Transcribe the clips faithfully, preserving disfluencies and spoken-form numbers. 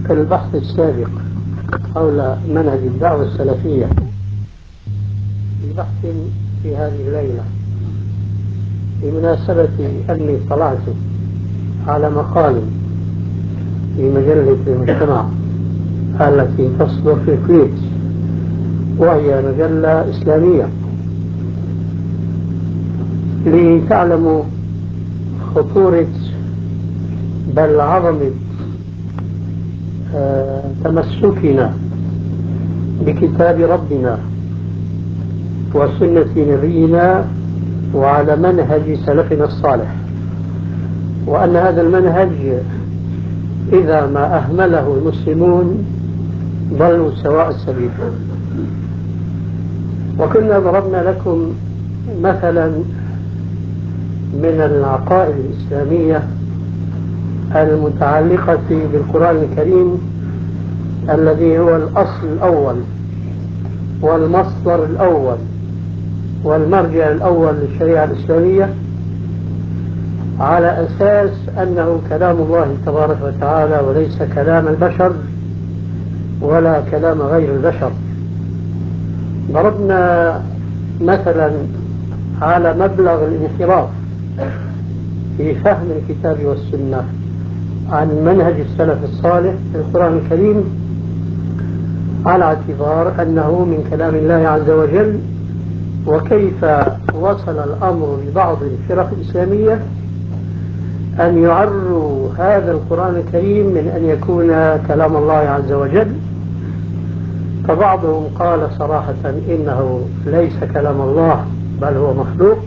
البحث السابق حول منهج الدعوة السلفية في بحث في هذه الليلة بمناسبة أني اطلعت على مقال في مجلة المجتمع التي تصدر في الكويت، وهي مجلة إسلامية، لتعلموا خطورة بل عظمة آه تمسكنا بكتاب ربنا وسنة نبينا وعلى منهج سلفنا الصالح، وأن هذا المنهج إذا ما أهمله المسلمون ضلوا سواء السبيل. وكنا ضربنا لكم مثلا من العقائد الإسلامية المتعلقة بالقرآن الكريم الذي هو الأصل الأول والمصدر الأول والمرجع الأول للشريعة الإسلامية، على أساس أنه كلام الله تبارك وتعالى وليس كلام البشر ولا كلام غير البشر. ضربنا مثلا على مبلغ الانحراف في فهم الكتاب والسنة عن منهج السلف الصالح في القرآن الكريم، على اعتبار أنه من كلام الله عز وجل، وكيف وصل الأمر لبعض الفرق الإسلامية أن يعروا هذا القرآن الكريم من أن يكون كلام الله عز وجل. فبعضهم قال صراحة إنه ليس كلام الله بل هو مخلوق،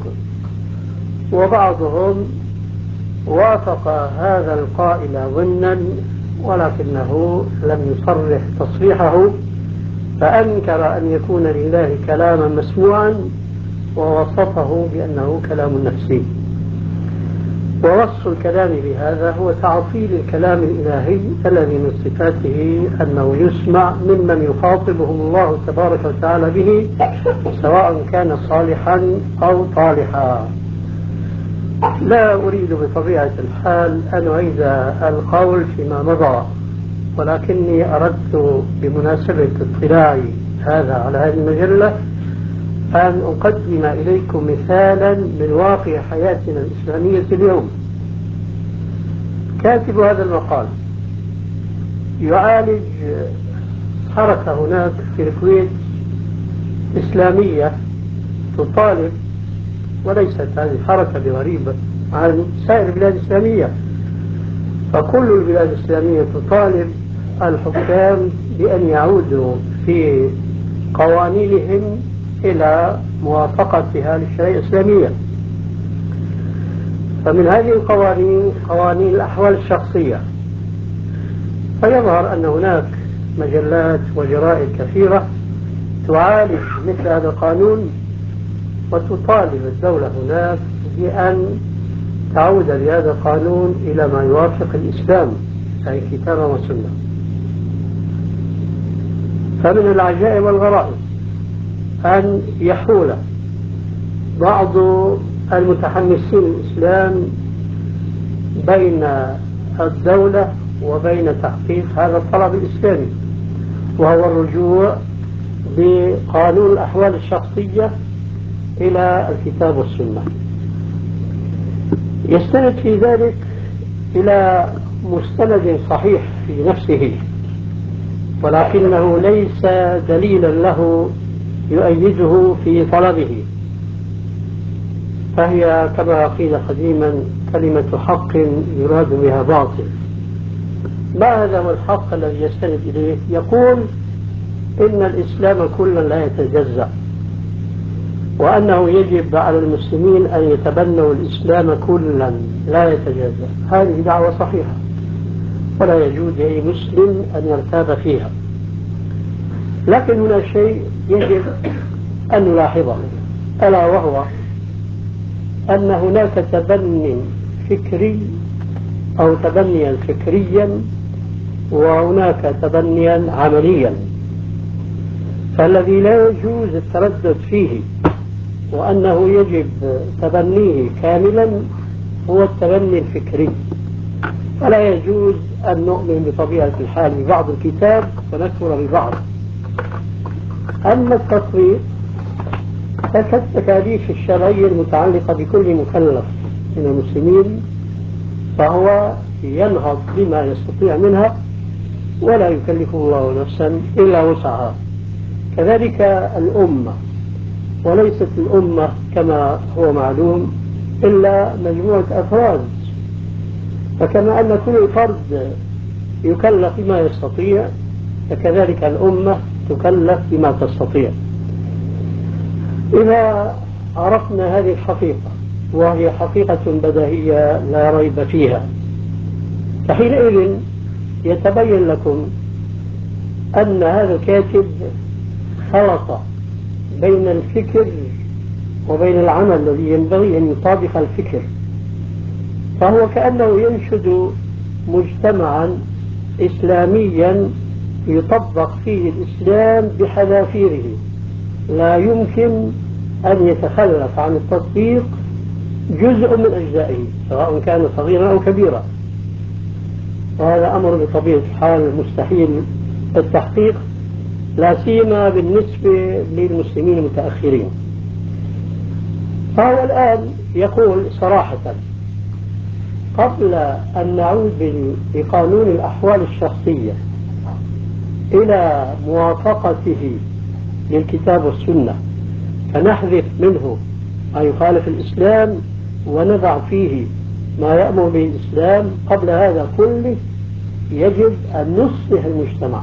وبعضهم وافق هذا القائل ضمنا ولكنه لم يصرح تصريحه، فأنكر أن يكون لله كلاما مسموعا ووصفه بأنه كلام نفسي. ووصف الكلام بهذا هو تعطيل الكلام الإلهي الذي من صفاته أنه يسمع ممن يخاطبهم الله تبارك وتعالى به، سواء كان صالحا أو طالحا. لا أريد بطبيعة الحال أن أعيد القول فيما مضى، ولكني أردت بمناسبة اطلاعي هذا على هذه المجلة أن أقدم إليكم مثالا من واقع حياتنا الإسلامية اليوم. كاتب هذا المقال يعالج حركة هناك في الكويت إسلامية تطالب، وليست هذه الحركة بغريبة عن سائر البلاد الإسلامية، فكل البلاد الإسلامية تطالب الحكام بأن يعودوا في قوانينهم إلى موافقتها للشريعة الإسلامية. فمن هذه القوانين قوانين الأحوال الشخصية، فيظهر أن هناك مجلات وجرائد كثيرة تعالج مثل هذا القانون وتطالب الدولة هناك بأن تعود بهذا القانون إلى ما يوافق الإسلام أي كتابا وسنة. فمن العجائب والغرائب أن يحول بعض المتحمسين الإسلام بين الدولة وبين تحقيق هذا الطلب الإسلامي، وهو الرجوع بقانون الأحوال الشخصية إلى الكتاب والسنة. يستند في ذلك إلى مستند صحيح في نفسه، ولكنه ليس دليلا له يؤيده في طلبه، فهي كما قيل قديما كلمة حق يراد بها باطل. ما هذا هو الحق الذي يستند إليه؟ يقول إن الإسلام كلا لا يتجزأ، وأنه يجب على المسلمين أن يتبنوا الإسلام كلا لا يتجزأ. هذه دعوة صحيحة ولا يجوز لأي مسلم أن يرتاب فيها، لكن هنا شيء يجب أن نلاحظه، ألا وهو أن هناك تبني فكري أو تبنيا فكريا وهناك تبنيا عمليا. فالذي لا يجوز التردد فيه وأنه يجب تبنيه كاملا هو التبني الفكري، فلا يجوز أن نؤمن بطبيعة الحال ببعض الكتاب ونكفر ببعض. أما التطبيق فكالتكاليف الشرعية المتعلقة بكل مكلف من المسلمين، فهو ينهض بما يستطيع منها ولا يكلف الله نفسا إلا وسعها. كذلك الأمة، وليست الأمة كما هو معلوم إلا مجموعة أفراد، فكما أن كل فرد يكلف بما يستطيع فكذلك الأمة تكلف بما تستطيع. إذا عرفنا هذه الحقيقة، وهي حقيقة بديهية لا ريب فيها، فحينئذ يتبين لكم أن هذا الكاتب خلط بين الفكر وبين العمل الذي ينبغي أن يطابق الفكر، فهو كأنه ينشد مجتمعا إسلاميا يطبق فيه الإسلام بحذافيره، لا يمكن أن يتخلف عن التطبيق جزء من أجزائه سواء كان صغيرا أو كبيرا، وهذا أمر بطبيعة الحال مستحيل التحقيق، لا سيما بالنسبة للمسلمين المتأخرين. فهو الآن يقول صراحة قبل أن نعود بقانون الأحوال الشخصية إلى موافقته للكتاب والسنة فنحذف منه ما يخالف الإسلام ونضع فيه ما يأمر به الإسلام، قبل هذا كله يجب أن نصلح المجتمع،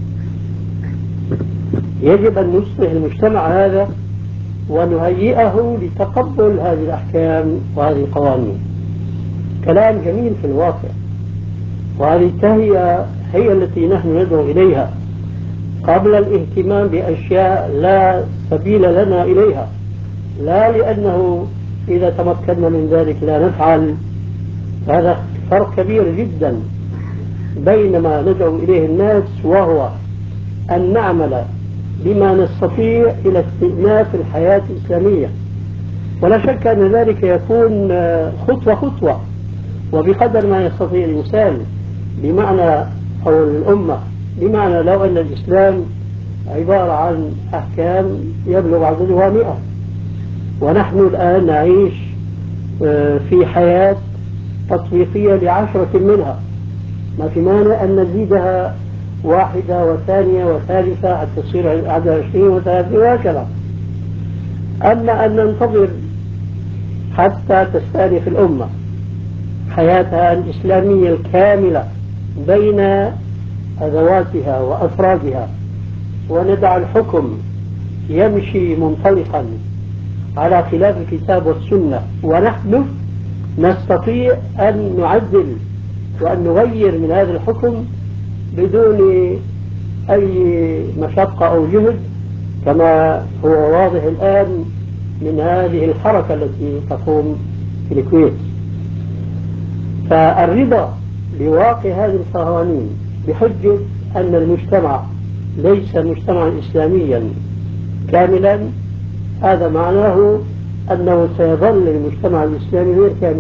يجب أن نصلح المجتمع هذا ونهيئه لتقبل هذه الأحكام وهذه القوانين. كلام جميل في الواقع، وهذه التهيئة هي التي نحن ندعو إليها قبل الاهتمام بأشياء لا سبيل لنا إليها، لا لأنه إذا تمكنا من ذلك لا نفعل. هذا فرق كبير جدا بين ما ندعو إليه الناس وهو أن نعمل بما نستطيع إلى استئناف الحياة الإسلامية، ولا شك أن ذلك يكون خطوة خطوة وبقدر ما يستطيع الإنسان، بمعنى أو الأمة، بمعنى لو أن الإسلام عبارة عن أحكام يبلغ عددها مئة ونحن الآن نعيش في حياة تطبيقية لعشرة منها، ما في مانع أن نزيدها واحدة وثانية وثالثة حتى تصير عدد عشرين وثلاثين وهكذا. أما أن ننتظر حتى تستأنف الأمة حياتها الإسلامية الكاملة بين أذواتها وأفرادها وندع الحكم يمشي منطلقا على خلاف الكتاب والسنة ونحن نستطيع أن نعدل وأن نغير من هذا الحكم بدون أي مشقة أو جهد، كما هو واضح الآن من هذه الحركة التي تقوم في الكويت. فالرضا بواقع هذه القوانين بحجة أن المجتمع ليس مجتمعا إسلاميا كاملا، هذا معناه أنه سيظل المجتمع الإسلامي غير كامل،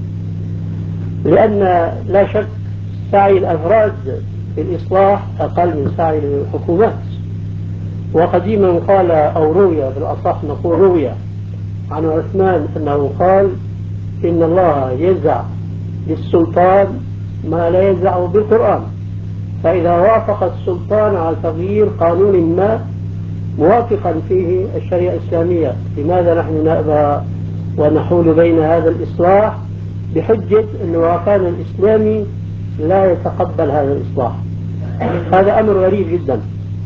لأن لا شك سعي الأفراد في الإصلاح أقل من سعي الحكومات. وقديما قال أو روي، بالأصح نقول روي عن عثمان أنه قال إن الله يزع للسلطان ما لا يزع بالقرآن، فإذا وافق السلطان على تغيير قانون ما موافقا فيه الشريعة الإسلامية، لماذا نحن نأبى ونحول بين هذا الإصلاح بحجة أن الواقع الإسلامي لا يتقبل هذا الإصلاح؟ هذا أمر غريب جدا.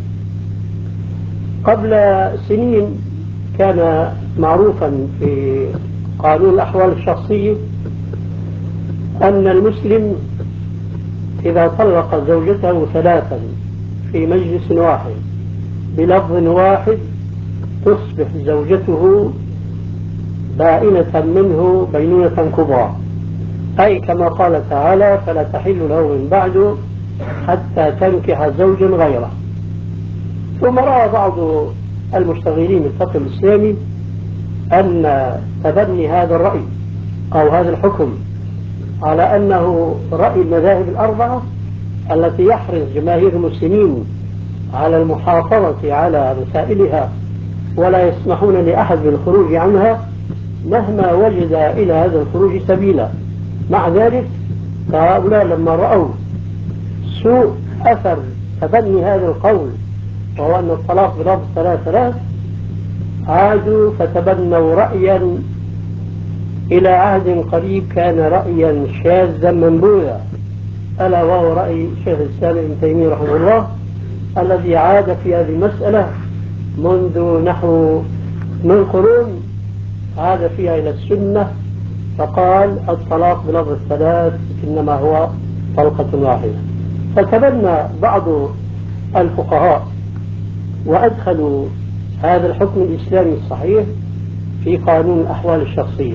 قبل سنين كان معروفا في قانون الأحوال الشخصية أن المسلم إذا طلق زوجته ثلاثا في مجلس واحد بلفظ واحد تصبح زوجته بائنة منه بينونة كبرى، أي كما قال تعالى فلا تحل له من بعد حتى تنكح زوجا غيره. ثم رأى بعض المشتغلين بالفقه الإسلامي أن تبني هذا الرأي أو هذا الحكم على أنه رأي المذاهب الأربعة التي يحرص جماهير المسلمين على المحافظة على مسائلها ولا يسمحون لأحد بالخروج عنها مهما وجد إلى هذا الخروج سبيلا. مع ذلك فهؤلاء لما رأوا سوء أثر تبني هذا القول وهو أن الطلاق بلفظ ثلاث ثلاث عادوا فتبنوا رأيا إلى عهد قريب كان رأيا شاذا منبوذا، ألا وهو رأي شيخ الإسلام ابن تيمية رحمه الله الذي عاد في هذه المسألة منذ نحو من قرون، عاد فيها إلى السنة فقال الطلاق بلفظ الثلاث إنما هو طلقة واحدة. فتبنى بعض الفقهاء وأدخلوا هذا الحكم الإسلامي الصحيح في قانون الأحوال الشخصية.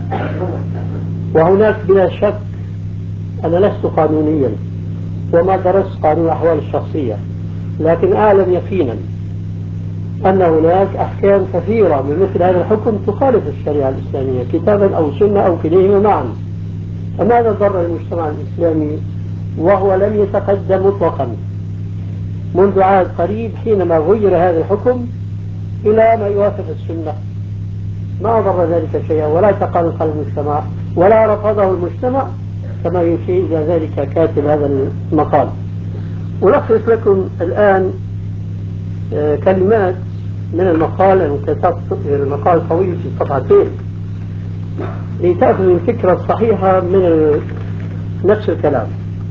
وهناك بلا شك أنا لست قانونيا وما درست قانون الأحوال الشخصية، لكن أعلم يقينا أن هناك أحكام كثيرة من مثل هذا الحكم تخالف الشريعة الإسلامية كتابا أو سنة أو كليهما معا. فماذا ضر المجتمع الإسلامي وهو لم يتقدم مطلقا منذ عهد قريب حينما غير هذا الحكم إلى ما يوافق السنة؟ ما ضر ذلك شيئا ولا تقلق المجتمع ولا رفضه المجتمع كما يشير إلى ذلك كاتب هذا المقال. ألخص لكم الآن كلمات من المقال المكتب. المقال طويل في صفحتين لتأخذ الفكرة الصحيحة من نفس الكلام.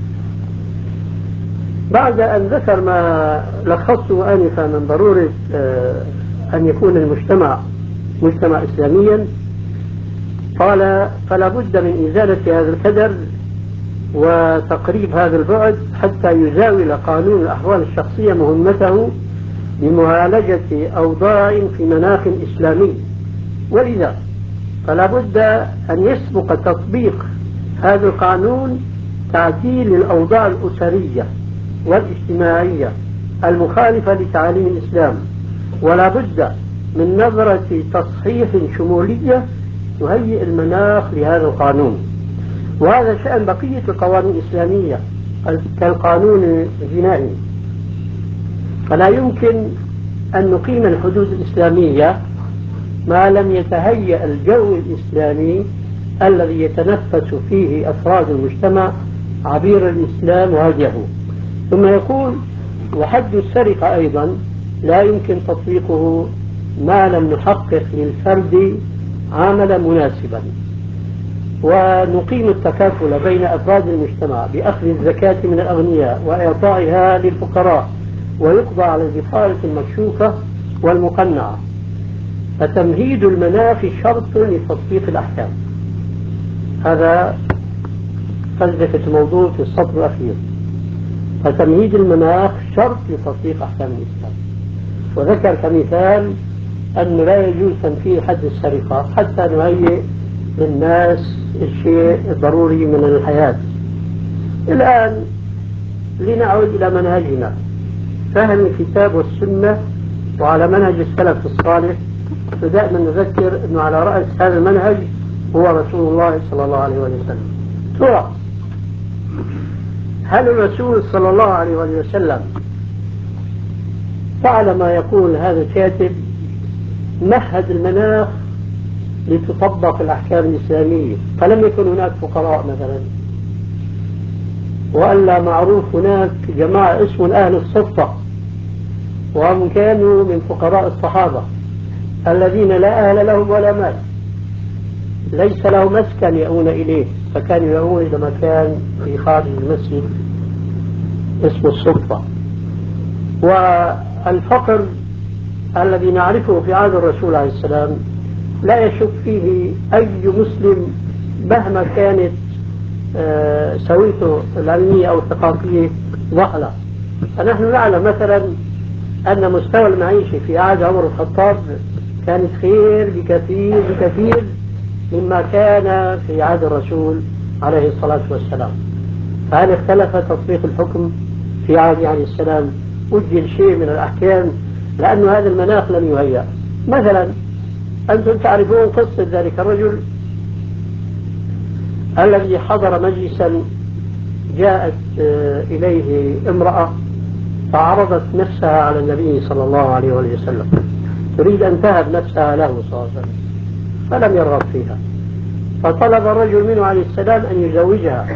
بعد أن ذكر ما لخصته آنفا من ضرورة أن يكون المجتمع مجتمع إسلاميا، قال فلا بد من إزالة هذا الكدر وتقريب هذا البعد حتى يزاول قانون الأحوال الشخصية مهمته بمعالجة أوضاع في مناخ إسلامي. ولذا فلا بد أن يسبق تطبيق هذا القانون تعديل الأوضاع الأسرية والاجتماعية المخالفة لتعاليم الإسلام، ولا بد من نظرة تصحيح شمولية تهيئ المناخ لهذا القانون. وهذا شأن بقية القوانين الإسلامية كالقانون الجنائي. فلا يمكن أن نقيم الحدود الإسلامية ما لم يتهيأ الجو الإسلامي الذي يتنفس فيه أفراد المجتمع عبير الإسلام وهديه. ثم يقول وحد السرقة أيضا لا يمكن تطبيقه ما لم نحقق للفرد عاملا مناسبا، ونقيم التكافل بين أفراد المجتمع بأخذ الزكاة من الأغنياء وإعطائها للفقراء، ويقضى على البطالة المكشوفة والمقنعة. فتمهيد المناخ شرط لتطبيق الأحكام. هذا فلسفة الموضوع في السطر الأخير. فتمهيد المناخ شرط لتطبيق أحكام الإسلام. وذكر كمثال أنه لا يجوز تنفيذ حد السرقة حتى نهيئ للناس الشيء الضروري من الحياة. الآن لنعود إلى منهجنا، فهم الكتاب والسنة وعلى منهج السلف الصالح. فدائما نذكر أنه على رأس هذا المنهج هو رسول الله صلى الله عليه وسلم. ترى هل الرسول صلى الله عليه وسلم فعل ما يقول هذا الكاتب، مهد المناخ لتطبق الأحكام الإسلامية؟ فلم يكن هناك فقراء مثلا، وألا معروف هناك جماعة اسم أهل الصفة وهم كانوا من فقراء الصحابة الذين لا أهل لهم ولا مال، ليس له مسكن يأون إليه، فكانوا يأون إلى مكان في خارج المسجد اسمه الصفة. والفقر الذي نعرفه في عهد الرسول عليه السلام لا يشك فيه أي مسلم مهما كانت سويته العلمية أو الثقافية ضحلة. فنحن نعلم مثلا أن مستوى المعيشة في عهد عمر الخطاب كانت خير بكثير بكثير مما كان في عهد الرسول عليه الصلاة والسلام. فهل اختلف تطبيق الحكم في عهد عليه السلام؟ أجل شيء من الأحكام لأن هذا المناخ لم يهيأ. مثلا أنتم تعرفون قصة ذلك الرجل الذي حضر مجلسا جاءت إليه امرأة فعرضت نفسها على النبي صلى الله عليه وسلم، تريد أن تهب نفسها له صلى الله عليه وسلم، فلم يرغب فيها، فطلب الرجل منه عليه السلام أن يزوجها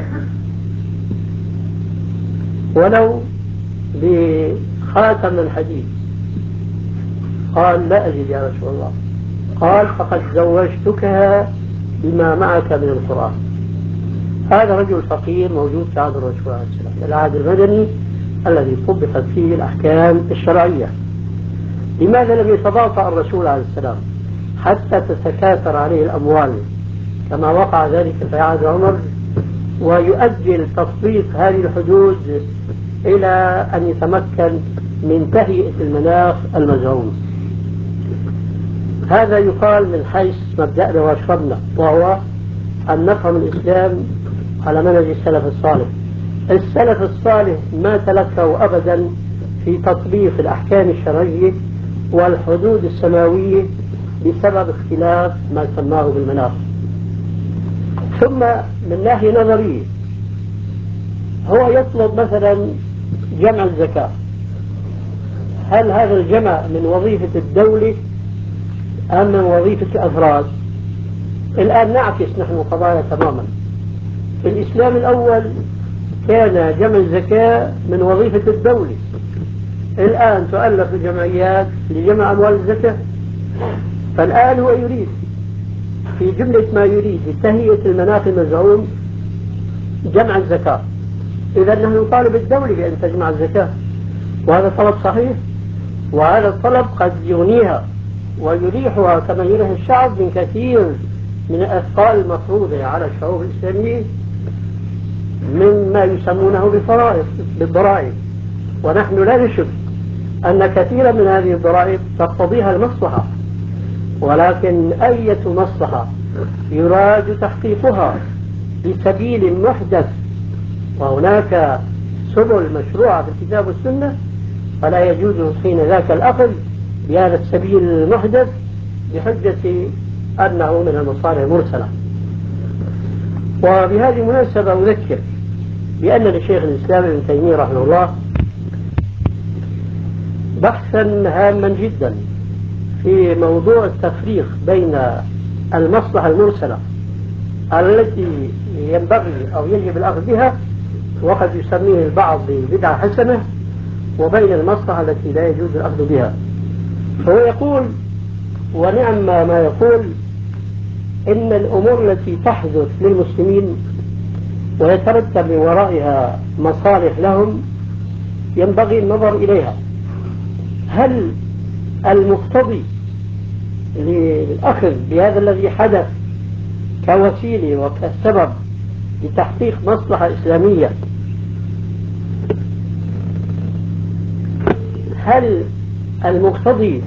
ولو بخاتم من حديد. قال: لا أجد يا رسول الله. قال: فقد زوجتكها بما معك من القرآن. هذا رجل فقير موجود في عهد الرسول عليه السلام، العهد المدني الذي طبقت فيه الأحكام الشرعية. لماذا لم يتباطأ الرسول عليه السلام حتى تتكاثر عليه الأموال كما وقع ذلك في عهد عمر، ويؤجل تطبيق هذه الحدود إلى أن يتمكن من تهيئة المناخ المزعوم؟ هذا يقال من حيث مبدأنا واشربنا، وهو أن نفهم الإسلام على منهج السلف الصالح. السلف الصالح ما تلكوا أبدا في تطبيق الأحكام الشرعية والحدود السماوية بسبب اختلاف ما سماه بالمناخ. ثم من ناحية نظرية، هو يطلب مثلا جمع الزكاة، هل هذا الجمع من وظيفة الدولة أم من وظيفة الأفراد؟ الآن نعكس نحن قضايا تماما. في الإسلام الأول كان جمع الزكاة من وظيفة الدولة، الآن تؤلف جمعيات لجمع أموال الزكاة، فالآن هو يريد في جملة ما يريد لتهيئة المناخ المزعوم جمع الزكاة. إذا نحن نطالب الدولة بأن تجمع الزكاة، وهذا طلب صحيح، وهذا الطلب قد يغنيها ويريحها كما يريح الشعب من كثير من الأثقال المفروضة على الشعوب الإسلامية مما يسمونه بالفرائض بالضرائب. ونحن لا نشك أن كثيرا من هذه الضرائب تقتضيها المصلحة، ولكن أية مصلحة يراد تحقيقها بسبيل محدث وهناك سبل مشروعة في الكتاب والسنة، فلا يجوز حين ذاك الأخذ بهذا السبيل المحدث بحجة أنه من المصالح المرسلة. وبهذه المناسبة أذكر بأن لشيخ الإسلام ابن تيمية رحمه الله بحثا هاما جدا في موضوع التفريق بين المصلحة المرسلة التي ينبغي أو يجب الأخذ بها وقد يسميه البعض بدعة حسنة، وبين المصلحة التي لا يجوز الأخذ بها. فهو يقول ونعم ما يقول إن الأمور التي تحدث للمسلمين ويترتب من ورائها مصالح لهم ينبغي النظر إليها. هل المقتضي للأخذ بهذا الذي حدث كوسيلة وكسبب لتحقيق مصلحة إسلامية، هل المقتضي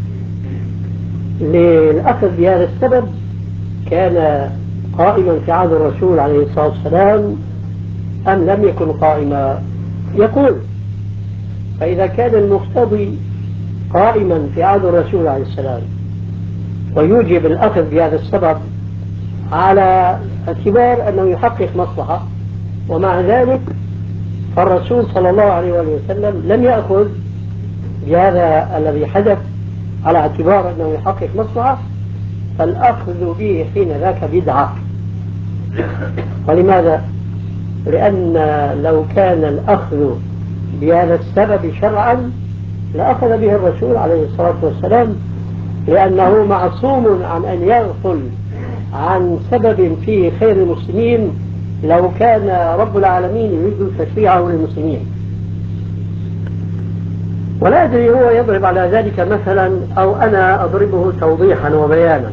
للأخذ بهذا السبب كان قائما في عهد الرسول عليه الصلاة والسلام أم لم يكن قائما؟ يقول فإذا كان المقتضي قائما في عهد الرسول عليه السلام ويوجب الأخذ بهذا السبب على اعتبار أنه يحقق مصلحة، ومع ذلك فالرسول صلى الله عليه وسلم لم يأخذ بهذا الذي حدث على اعتبار أنه يحقق مصلحة، فالأخذ به حين ذاك بدعة. ولماذا؟ لأن لو كان الأخذ بهذا السبب شرعا لأخذ به الرسول عليه الصلاة والسلام، لأنه معصوم عن أن يغفل عن سبب فيه خير المسلمين لو كان رب العالمين يريد تشريعه للمسلمين. ولا أدري هو يضرب على ذلك مثلا أو أنا أضربه توضيحا وبيانا.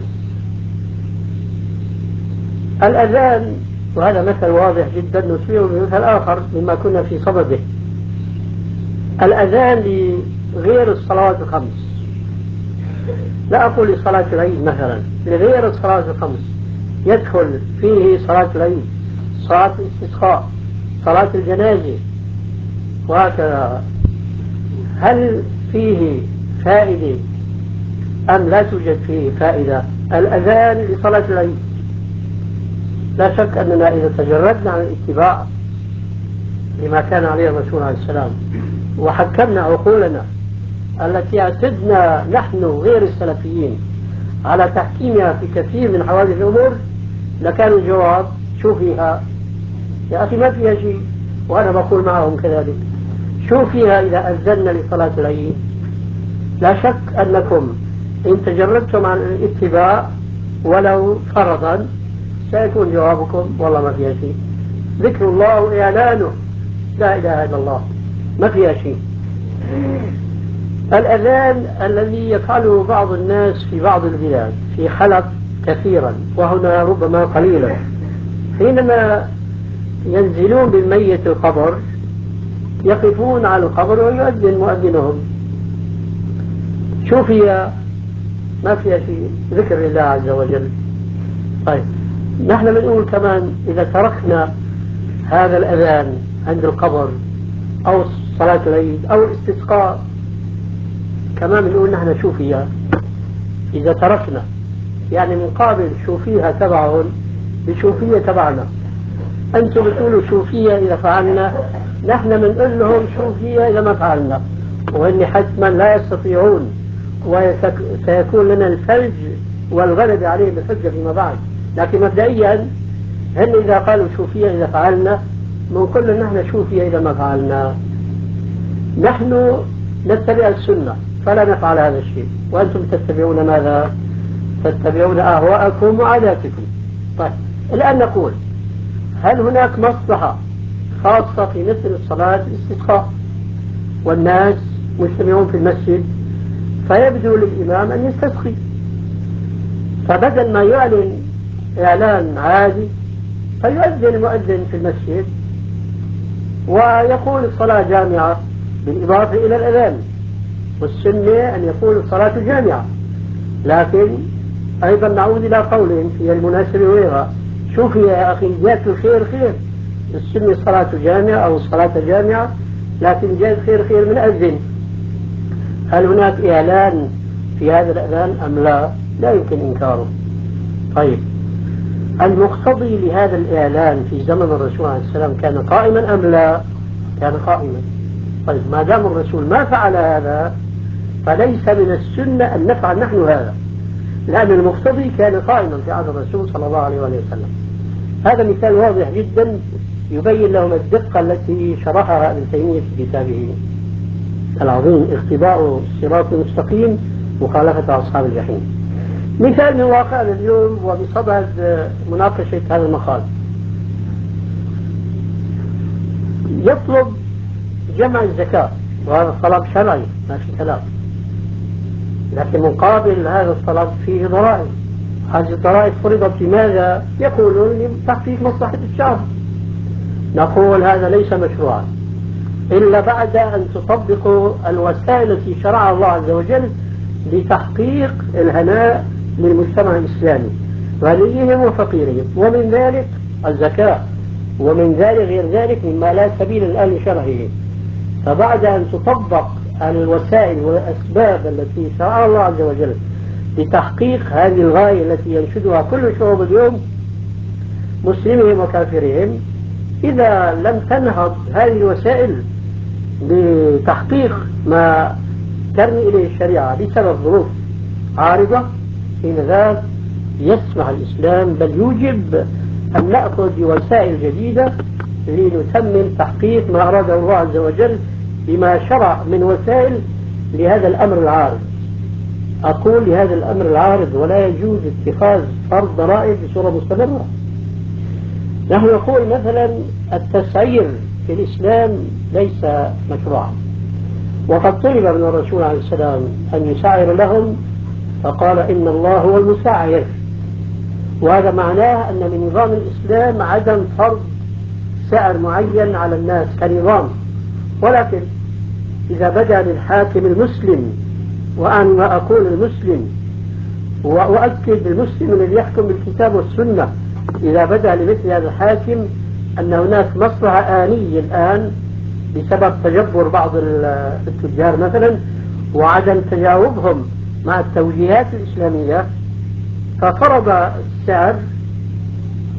الأذان، وهذا مثل واضح جدا نشير بمثل آخر مما كنا في صدده. الأذان لغير الصلوات الخمس، لا أقول لصلاة العيد مثلا، لغير الصلاة الخمس يدخل فيه صلاة العيد، صلاة الاستسقاء، صلاة الجنازة وهكذا. هل فيه فائدة أم لا توجد فيه فائدة؟ الأذان لصلاة العيد لا شك أننا إذا تجردنا عن الاتباع لما كان عليه الرسول عليه السلام وحكمنا عقولنا التي اعتدنا نحن غير السلفيين على تحكيمها في كثير من حوادث الأمور، لكان الجواب شو فيها يا أخي؟ ما فيها شيء. وأنا بقول معهم كذلك، شو فيها إذا أذنا لصلاة العيد؟ لا شك أنكم إن تجردتم عن الاتباع ولو فرضا سيكون جوابكم والله ما فيها شيء، ذكر الله وإعلانه لا إله إلا الله ما فيها شيء. الأذان الذي يفعله بعض الناس في بعض البلاد في حلب كثيرا وهنا ربما قليلا، حينما ينزلون بالميت القبر يقفون على القبر ويؤذن مؤذنهم، شو فيها؟ ما فيها شيء، ذكر الله عز وجل. طيب نحن بنقول كمان إذا تركنا هذا الأذان عند القبر أو صلاة العيد أو الاستسقاء كمان بنقول نحن شو فيها إذا تركنا، يعني مقابل شو فيها تبعهم بشوفية تبعنا. أنتم بتقولوا شو فيها إذا فعلنا، نحن بنقول لهم شو فيها إذا ما فعلنا، وهن حتما لا يستطيعون وسيكون لنا الفلج والغلب عليه بالحجة فيما بعد. لكن مبدئيا هن إذا قالوا شو فيها إذا فعلنا بنقول لهم نحن شو فيها إذا ما فعلنا. نحن نتبع السنة فلا نفعل هذا الشيء، وأنتم تتبعون ماذا؟ تتبعون أهواءكم وعاداتكم. طيب الآن نقول هل هناك مصلحة خاصة في مثل صلاة الاستسقاء والناس مجتمعون في المسجد فيبدو للإمام أن يستسقي، فبدل ما يعلن إعلان عادي فيؤذن المؤذن في المسجد ويقول الصلاة جامعة بالإضافة إلى الأذان، والسنة أن يقول الصلاة جامعة. لكن أيضا نعود إلى قول في المناسبة وغيرها، شوف يا أخي جاءت الخير خير، السنة الصلاة جامعة أو الصلاة جامعة، لكن جاء الخير خير من أذن. هل هناك إعلان في هذا الأذان أم لا؟ لا يمكن إنكاره. طيب المقتضي لهذا الإعلان في زمن الرسول عليه السلام كان قائما أم لا؟ كان قائما. طيب ما دام الرسول ما فعل هذا فليس من السنة أن نفعل نحن هذا، لأن المقتضي كان قائما في عهد الرسول صلى الله عليه وسلم. هذا مثال واضح جدا يبين لهم الدقة التي شرحها ابن تيمية في كتابه العظيم اقتضاء الصراط المستقيم مخالفة أصحاب الجحيم. مثال من واقعنا اليوم وبصدد مناقشة هذا المقال، يطلب جمع الزكاة وهذا طلب شرعي ما في كلام، لكن مقابل هذا الطلب فيه ضرائب. هذه الضرائب فرضت لماذا؟ يقولون لتحقيق مصلحة الشعب. نقول هذا ليس مشروعا إلا بعد أن تطبقوا الوسائل التي شرعها الله عز وجل لتحقيق الهناء للمجتمع الإسلامي غنيهم وفقيرهم، ومن ذلك الزكاة، ومن ذلك غير ذلك مما لا سبيل الآن لشرعه. فبعد أن تطبق الوسائل والأسباب التي شرعها الله عز وجل لتحقيق هذه الغاية التي ينشدها كل شعوب اليوم مسلمهم وكافرهم، إذا لم تنهض هذه الوسائل لتحقيق ما ترمي إليه الشريعة بسبب ظروف عارضة، حينذاك يسمح الإسلام بل يوجب أن نأخذ بوسائل جديدة لنتمم تحقيق ما أراده الله عز وجل بما شرع من وسائل لهذا الأمر العارض. أقول لهذا الأمر العارض ولا يجوز اتخاذ فرض ضرائب بصورة مستمرة. نحن نقول مثلا التسعير في الإسلام ليس مشروعا، وقد طلب من الرسول عليه السلام أن يسعر لهم فقال إن الله هو المسعر، وهذا معناه أن من نظام الإسلام عدم فرض سعر معين على الناس كنظام. ولكن إذا بدأ للحاكم المسلم، وأنا أقول المسلم وأؤكد المسلم الذي يحكم بالكتاب والسنة، إذا بدأ لمثل هذا الحاكم أن هناك مصلحة آنية الآن بسبب تجبر بعض التجار مثلا وعدم تجاوبهم مع التوجيهات الإسلامية، ففرض السعر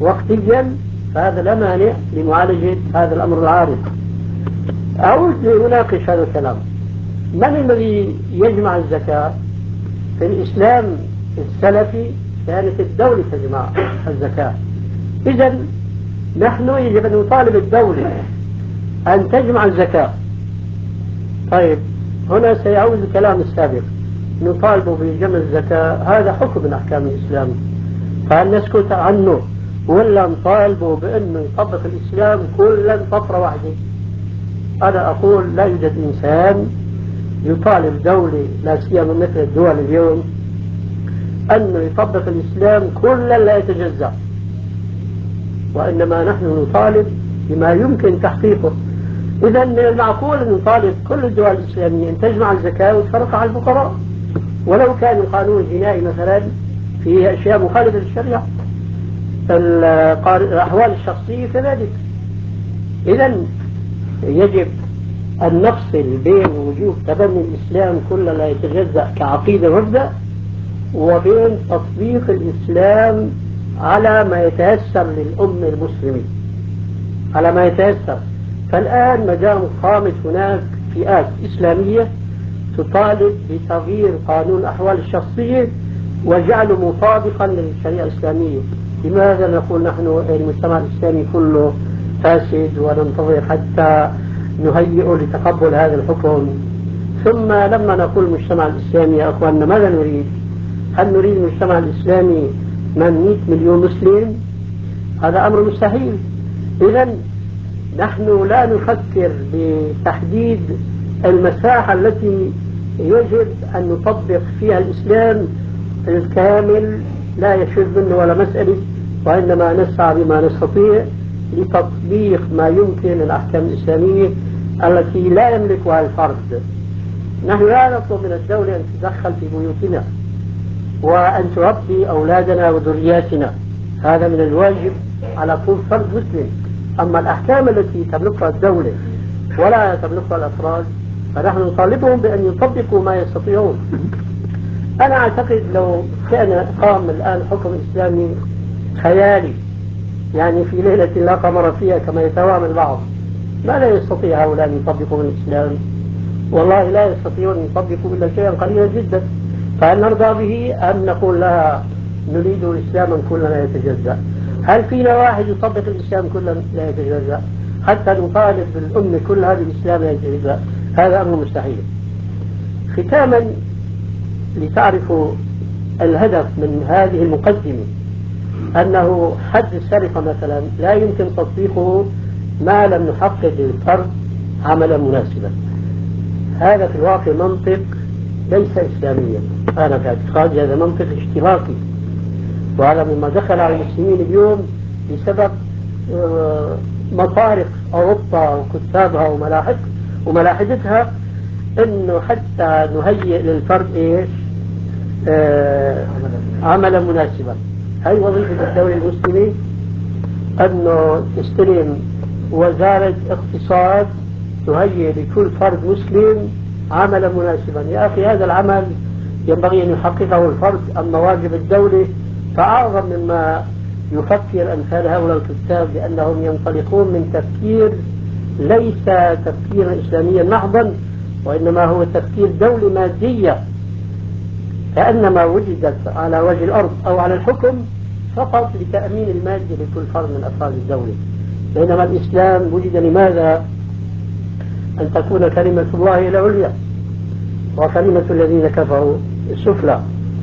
وقتيا فهذا لا مانع لمعالجة هذا الأمر العارض. أعود لأناقش هذا الكلام. من الذي يجمع الزكاة؟ في الإسلام السلفي كانت الدولة تجمع الزكاة. إذا نحن يجب أن نطالب الدولة أن تجمع الزكاة. طيب هنا سيعود الكلام السابق، نطالب بجمع الزكاة، هذا حكم من أحكام الإسلام، فهل نسكت عنه ولا نطالبه بأنه يطبق الإسلام كلا فترة واحدة؟ أنا أقول لا يوجد إنسان يطالب دولة لا سيما مثل الدول اليوم أنه يطبق الإسلام كلا لا يتجزأ، وإنما نحن نطالب بما يمكن تحقيقه. إذا من المعقول أن نطالب كل الدول الإسلامية أن تجمع الزكاة وتفرقها على الفقراء، ولو كان القانون الجنائي مثلا فيه أشياء مخالفة للشريعة، الأحوال الشخصية كذلك. إذا يجب أن نفصل بين وجوب تبني الإسلام كل لا يتجزأ كعقيدة مبدأ، وبين تطبيق الإسلام على ما يتيسر للأمة المسلمين، على ما يتيسر. فالآن ما دام قامت هناك فئات إسلامية تطالب بتغيير قانون الأحوال الشخصية وجعله مطابقا للشريعة الإسلامية، لماذا نقول نحن المجتمع الإسلامي كله فاسد وننتظر حتى نهيئه لتقبل هذا الحكم؟ ثم لما نقول المجتمع الإسلامي يا أخواننا ماذا نريد؟ هل نريد المجتمع الإسلامي من مئة مليون مسلم؟ هذا أمر مستحيل. إذا نحن لا نفكر بتحديد المساحة التي يجب أن نطبق فيها الإسلام الكامل، لا يشذ منه ولا مسألة، وإنما نسعى بما نستطيع لتطبيق ما يمكن الأحكام الإسلامية التي لا يملكها الفرد. نحن لا نطلب من الدولة أن تتدخل في بيوتنا وأن تربي أولادنا وذرياتنا، هذا من الواجب على كل فرد مسلم. أما الأحكام التي تملكها الدولة ولا تملكها الأفراد فنحن نطالبهم بأن يطبقوا ما يستطيعون. أنا أعتقد لو كان قام الآن حكم إسلامي خيالي، يعني في ليلة لا قمر فيها كما يتوهم البعض، ما لا يستطيع هؤلاء أن يطبقوا من الإسلام؟ والله لا يستطيعون أن يطبقوا إلا شيئا قليلا جدا. فهل نرضى به أم نقول لها نريد إسلاما كلنا لا يتجزأ؟ هل فينا واحد يطبق الإسلام كلنا لا يتجزأ حتى نطالب بالأمة كل هذه الإسلام لا يتجزأ؟ هذا أمر مستحيل. ختاما لتعرفوا الهدف من هذه المقدمة، أنه حد السرقة مثلا لا يمكن تطبيقه ما لم نحقق للفرد عملا مناسبا. هذا في الواقع منطق ليس إسلاميا، أنا في اعتقادي هذا منطق اشتراكي، وهذا مما دخل على المسلمين اليوم بسبب مطارق أوروبا وكتابها وملاحق وملاحدتها، أنه حتى نهيئ للفرد إيش آه عملا مناسبا. هاي وظيفة الدولة المسلمة، أنه تستلم وزارة اقتصاد تهيئ لكل فرد مسلم عملا مناسبا. يا أخي هذا العمل ينبغي أن يحققه الفرد، أما واجب الدولة فأعظم مما يفكر أمثال هؤلاء الكتاب، لأنهم ينطلقون من تفكير ليس تفكيرا إسلاميا محضا، وإنما هو تفكير دولة مادية، كأنما وجدت على وجه الأرض أو على الحكم فقط لتأمين المادة لكل فرد من أفراد الدولة. بينما الإسلام وجد لماذا؟ أن تكون كلمة الله هي العليا وكلمة الذين كفروا السفلى.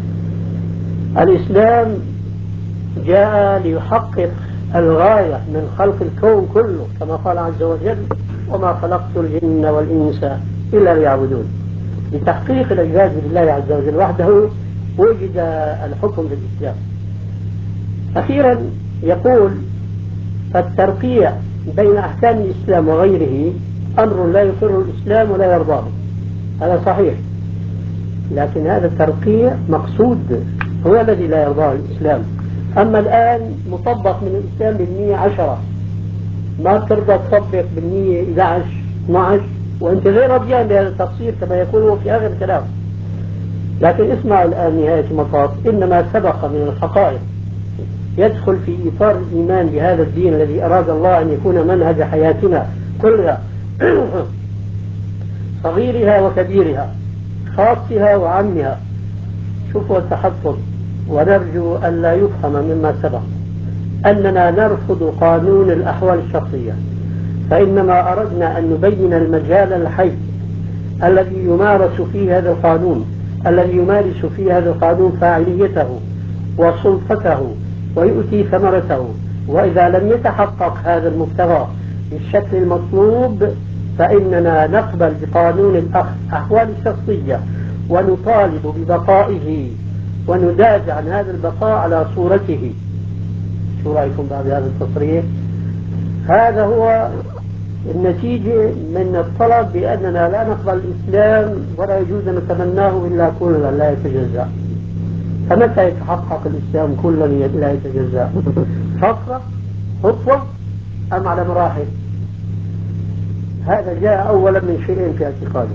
الإسلام جاء ليحقق الغاية من خلق الكون كله، كما قال عز وجل: وما خلقت الجن والإنس إلا ليعبدون. لتحقيق العبادة لله عز وجل وحده وجد الحكم بالإسلام. أخيرا يقول: الترقيع بين أحكام الإسلام وغيره أمر لا يقر الإسلام ولا يرضاه. هذا صحيح، لكن هذا الترقيع مقصود هو الذي لا يرضاه الإسلام. أما الآن مطبق من الإسلام بالمية عشرة، ما ترضى تطبق بالمية إحدى عشر اثني عشر وأنت غير رضيان بهذا التقصير كما يقول في آخر الكلام. لكن اسمع الآن نهاية المطاف: إنما سبق من الحقائق يدخل في إطار الإيمان بهذا الدين الذي أراد الله أن يكون منهج حياتنا كلها صغيرها وكبيرها خاصها وعامها. شوفوا التحفظ، ونرجو أن لا يفهم مما سبق أننا نرفض قانون الأحوال الشخصية، فإنما أردنا أن نبين المجال الحي الذي يمارس فيه هذا القانون، الذي يمارس فيه هذا القانون فاعليته وسلطته ويؤتي ثمرته. وإذا لم يتحقق هذا المبتغى بالشكل المطلوب فإننا نقبل بقانون الأحوال الشخصية ونطالب ببقائه وندافع عن هذا البقاء على صورته. شو رأيكم بعد هذا التصريح؟ هذا هو النتيجة من الطلب بأننا لا نقبل الإسلام ولا يجوز أن نتمناه إلا كلا لا يتجزأ. فمتى يتحقق الإسلام كلا لا يتجزأ؟ فترة خطوة أم على مراحل؟ هذا جاء أولا من شيئين في اعتقادي: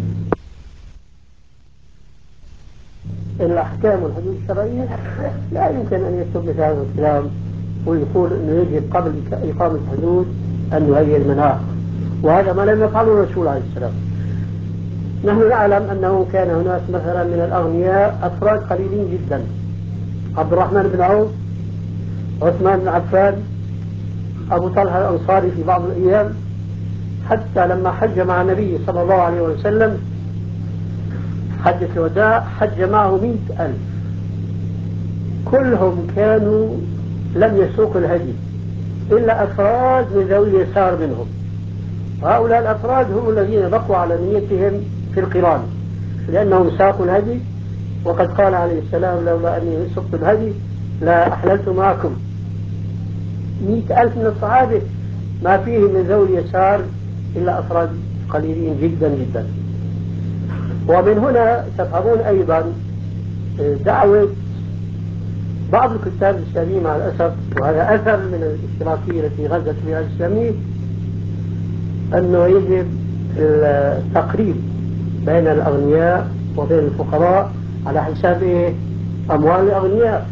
الأحكام والحدود الشرعية. لا يمكن أن يكتب مثل هذا الكلام ويقول أنه يجب قبل إقامة الحدود أن نهيئ المناخ، وهذا ما لم يفعله الرسول عليه السلام. نحن نعلم أنه كان هناك مثلا من الأغنياء أفراد قليلين جدا: عبد الرحمن بن عوف، عثمان بن عفان، أبو طلحة الأنصاري في بعض الأيام، حتى لما حج مع النبي صلى الله عليه وسلم حجة الوداع حج معه مئة ألف، كلهم كانوا لم يسوقوا الهدي إلا أفراد من ذوي اليسار منهم. وهؤلاء الأفراد هم الذين بقوا على نيتهم في القران لأنهم ساقوا الهدي، وقد قال عليه السلام: لولا أني سقت الهدي لا أحللت معكم. مئة ألف من الصحابة ما فيه من ذوي اليسار إلا أفراد قليلين جدا جدا. ومن هنا تفهمون أيضا دعوة بعض الكتاب الإسلاميين مع الأسف، وهذا أثر من الاشتراكية التي غزت بها الإسلامية، أنه يجب التقريب بين الأغنياء وبين الفقراء على حساب إيه؟ أموال الأغنياء.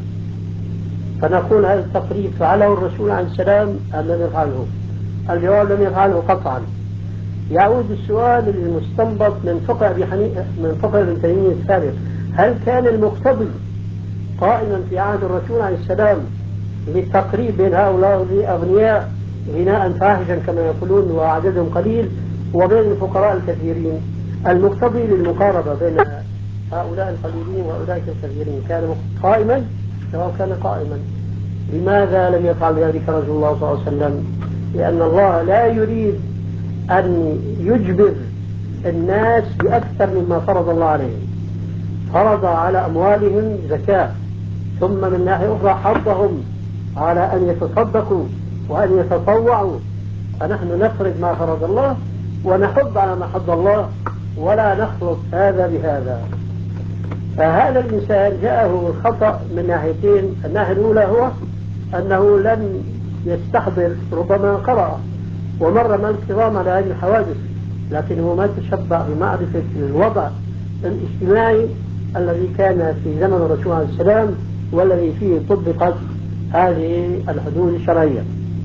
فنقول هذا التقريب فعله الرسول عليه السلام أم لم يفعله؟ الجواب: لم يفعله قطعا. يعود السؤال المستنبط من فقه أبي حنيفة من فقه ابن تيمية السابق: هل كان المقتضي قائما في عهد الرسول عليه السلام للتقريب بين هؤلاء الأغنياء غناء فاحشا كما يقولون وعددهم قليل وبين الفقراء الكثيرين؟ المقتضي للمقاربة بين هؤلاء القليلين وأولئك الكثيرين كان قائما؟ سواء كان قائما. لماذا لم يفعل ذلك رسول الله صلى الله عليه وسلم؟ لأن الله لا يريد أن يجبر الناس بأكثر مما فرض الله عليهم. فرض على أموالهم زكاة، ثم من ناحية أخرى حضهم على أن يتصدقوا وأن يتطوعوا. فنحن نفرض ما فرض الله ونحض على ما حض الله ولا نخلط هذا بهذا. فهذا الإنسان جاءه الخطأ من ناحيتين: الناحية الأولى هو أنه لم يستحضر، ربما قرأ ومر ما الكرام على هذه الحوادث، لكنه ما تشبع بمعرفة الوضع الاجتماعي الذي كان في زمن الرسول عليه السلام والذي فيه طبقت هذه الحدود الشرعية.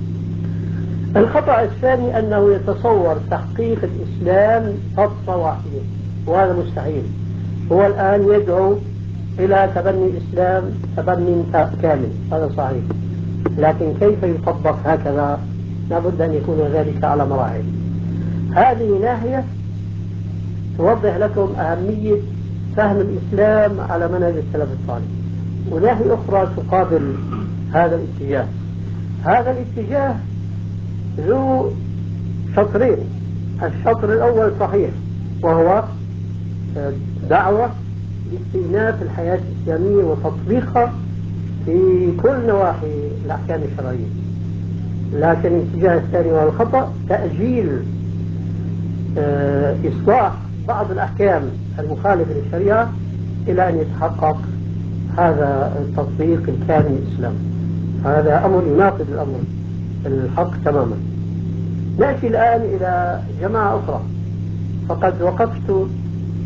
الخطأ الثاني أنه يتصور تحقيق الإسلام خطوة واحدة، وهذا مستحيل. هو الآن يدعو إلى تبني الإسلام تبني كامل، هذا صحيح، لكن كيف يطبق هكذا؟ لابد أن يكون ذلك على مراحل. هذه ناحية توضح لكم أهمية فهم الإسلام على منهج السلف الصالح، وناحية أخرى تقابل هذا الاتجاه. هذا الاتجاه ذو شطرين: الشطر الأول صحيح، وهو دعوة لاستئناف الحياة الإسلامية وتطبيقها في كل نواحي الأحكام الشرعية. لكن الاتجاه الثاني وهو الخطأ: تأجيل إصلاح بعض الأحكام المخالفة للشريعة إلى أن يتحقق هذا التطبيق الكامل للإسلام. هذا أمر يناقض الأمر الحق تماما. نأتي الآن إلى جماعة أخرى. فقد وقفت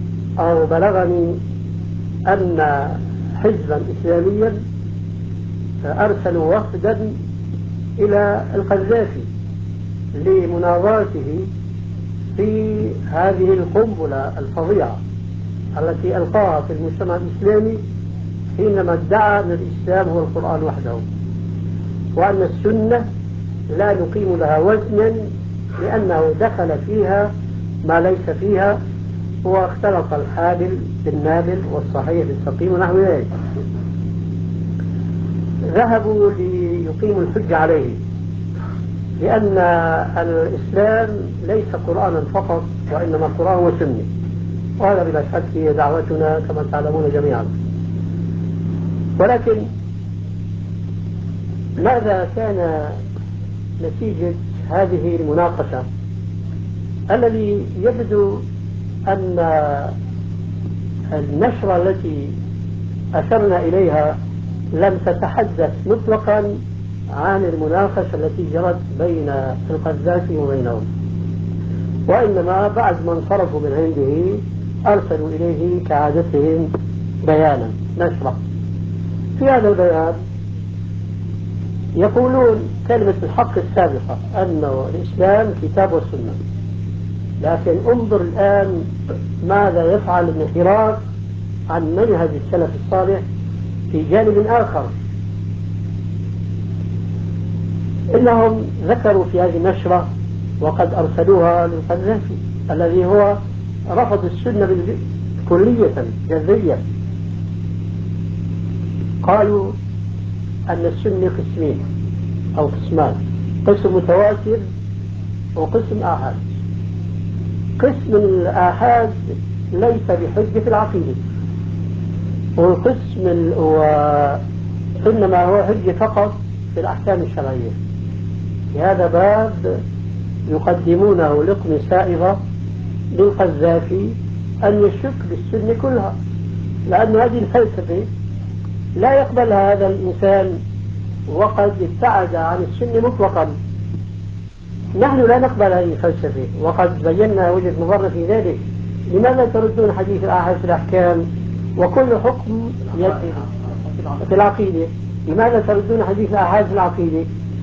أو بلغني أن حزبا إسلاميا أرسلوا وفدا إلى القذافي لمناظرته في هذه القنبلة الفظيعة التي ألقاها في المجتمع الإسلامي حينما ادعى أن الإسلام هو القرآن وحده، وأن السنة لا نقيم لها وزنا لأنه دخل فيها ما ليس فيها، واختلط الحابل بالنابل والصحيح بالسقيم ونحو ذلك. ذهبوا ليقيموا الحج عليه لأن الإسلام ليس قرآنا فقط وإنما قرآن وسنة، وهذا بلا شك هي دعوتنا كما تعلمون جميعا. ولكن ماذا كان نتيجة هذه المناقشة؟ الذي يبدو أن النشرة التي أشرنا إليها لم تتحدث مطلقا عن المناقشة التي جرت بين القذافي وبينهم، وإنما بعد ما انصرفوا من عنده أرسلوا إليه كعادتهم بيانا نشرة. في هذا البيان يقولون كلمة الحق السابقة أنه الإسلام كتاب والسنة، لكن انظر الآن ماذا يفعل الانحراف عن منهج السلف الصالح في جانب آخر. إنهم ذكروا في هذه النشرة وقد أرسلوها للقذافي الذي هو رفض السنة كلية جذريا. قالوا أن السنة قسمين أو قسمان، قسم متواتر وقسم آحاد. قسم الآحاد ليس بحجة في العقيدة، والقسم إنما هو حجة فقط في الأحكام الشرعية. في هذا باب يقدمونه لقمة سائغة للقذافي أن يشك بالسنة كلها، لأن هذه الفلسفة لا يقبلها هذا الإنسان وقد ابتعد عن السنة مطلقا. نحن لا نقبل هذه الفلسفة وقد بينا وجهة نظرنا في ذلك. لماذا تردون حديث الآحاد في الأحكام وكل حكم في العقيدة؟ لماذا تردون حديث الآحاد في العقيدة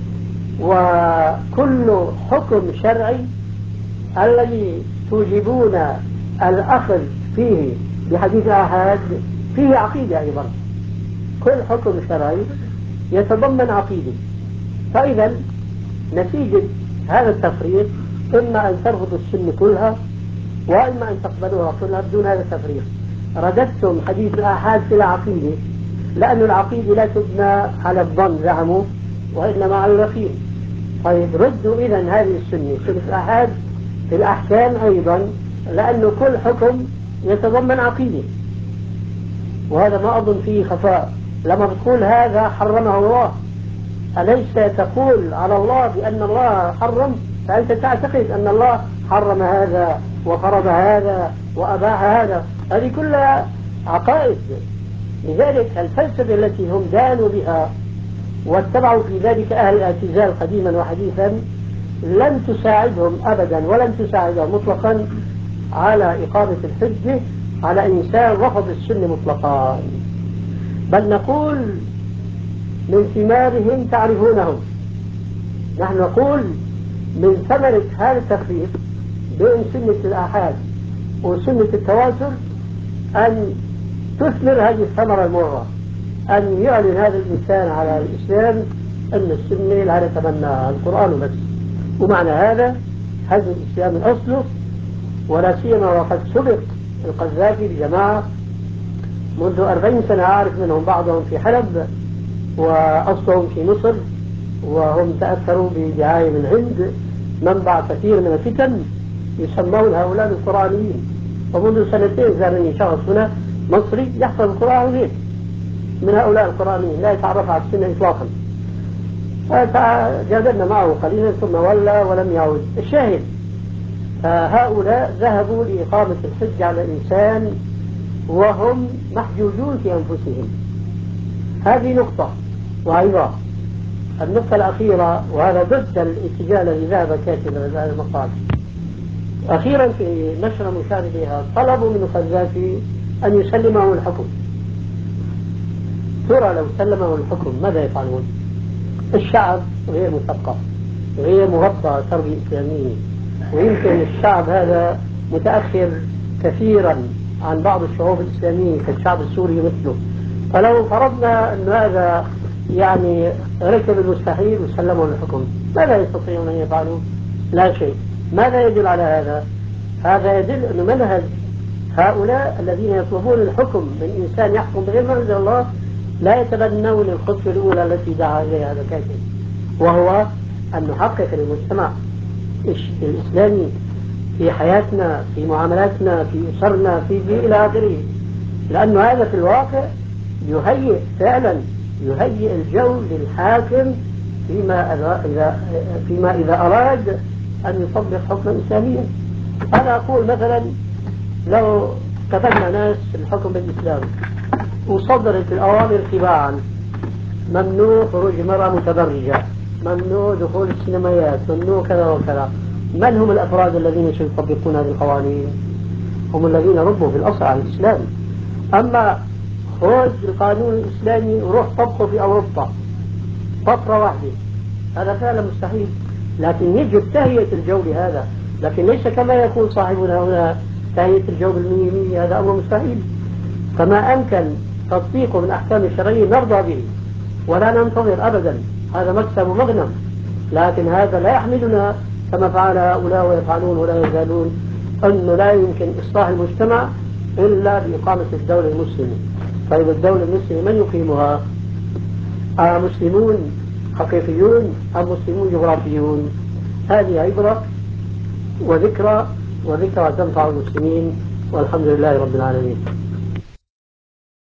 وكل حكم شرعي الذي توجبون الأخذ فيه بحديث الآحاد فيه عقيدة أيضا؟ كل حكم شرعي يتضمن عقيدة. فإذا نتيجة هذا التفريق إما أن ترفضوا السنة كلها وإما أن تقبلوها كلها بدون هذا التفريق. رددتم حديث الآحاد في العقيدة لأن العقيدة لا تبنى على الظن زعموا وإنما على اليقين. طيب ردوا إذن هذه السنة سنة الآحاد في الأحكام أيضا لأنه كل حكم يتضمن عقيدة، وهذا ما أظن فيه خفاء. لما بتقول هذا حرمه الله أليس تقول على الله بأن الله حرم؟ فأنت تعتقد أن الله حرم هذا وفرض هذا وأباح هذا. هذه كلها عقائد. لذلك الفلسفة التي هم دانوا بها واتبعوا في ذلك أهل الاعتزال قديما وحديثا لن تساعدهم أبدا ولن تساعدهم مطلقا على إقامة الحجة على إنسان رفض السنة مطلقا. بل نقول من ثمارهم تعرفونهم. نحن نقول من ثمرة هذا التفريق بين سنة الآحاد وسنة التواتر أن تثمر هذه الثمرة المرة، أن يعلن هذا الإنسان على الإسلام أن السنة لا نتبناها القرآن بس. ومعنى هذا هذا الإسلام أصله، ولا سيما وقد سبق القذافي بجماعة منذ أربعين سنة أعرف منهم بعضهم في حلب وأصلهم في مصر، وهم تأثروا بدعاية من هند منبع كثير من الفتن يسمون هؤلاء القرآنيين. ومنذ سنتين زارني شخص هنا مصري يحفظ القرآن غير من هؤلاء القرآنيين لا يتعرف على السنة إطلاقا. فجادلنا معه قليلا ثم ولى ولم يعود. الشاهد هؤلاء ذهبوا لإقامة الحج على الإنسان وهم محجوجون في أنفسهم. هذه نقطة. وأيضا النقطة الأخيرة، وهذا ضد الاتجاه الذي ذهب كاتب هذا المقال، أخيرا في نشرة مشابهة طلبوا من القذافي أن يسلمه الحكم. ترى لو سلموا الحكم ماذا يفعلون؟ الشعب غير مثقف، غير مربى تربية إسلامية، ويمكن الشعب هذا متأخر كثيرا عن بعض الشعوب الإسلامية كالشعب السوري مثله. فلو فرضنا أن هذا يعني ركب المستحيل وسلموا الحكم، ماذا يستطيعون أن يفعلوا؟ لا شيء. ماذا يدل على هذا؟ هذا يدل أن منهج هؤلاء الذين يطلبون الحكم من إنسان يحكم بغير ما أنزل الله لا يتبنون الخطوة الأولى التي دعا إليها هذا الكاتب، وهو أن نحقق للمجتمع الإسلامي في حياتنا، في معاملاتنا، في أسرنا، في إلى آخره. لأن هذا في الواقع يهيئ فعلا يهيئ الجو للحاكم فيما إذا فيما إذا أراد أن يطبق حكما إسلاميا. أنا أقول مثلا لو تبنى ناس الحكم بالإسلام وصدرت الأوامر تباعا: ممنوع خروج المرأة متبرجة، ممنوع دخول السينمائيات، ممنوع كذا وكذا، من هم الأفراد الذين سيطبقون هذه القوانين؟ هم الذين ربوا في الأصل على الإسلام. أما خروج القانون الإسلامي وروح طبقه في أوروبا فترة واحدة، هذا فعلا مستحيل، لكن يجب تهيئة الجو لهذا، لكن ليس كما يقول صاحبنا هنا تهيئة الجو بالمية مية، هذا أمر مستحيل. فما أمكن تطبيقه من أحكام الشرعية نرضى به ولا ننتظر أبدا، هذا مكسب ومغنم، لكن هذا لا يحملنا كما فعل هؤلاء ويفعلون ولا يزالون أنه لا يمكن إصلاح المجتمع إلا بإقامة الدولة المسلمة. طيب الدولة المسلمة من يقيمها؟ آه مسلمون حقيقيون أم مسلمون جغرافيون؟ هذه عبرة وذكرى وذكرى تنفع المسلمين، والحمد لله رب العالمين.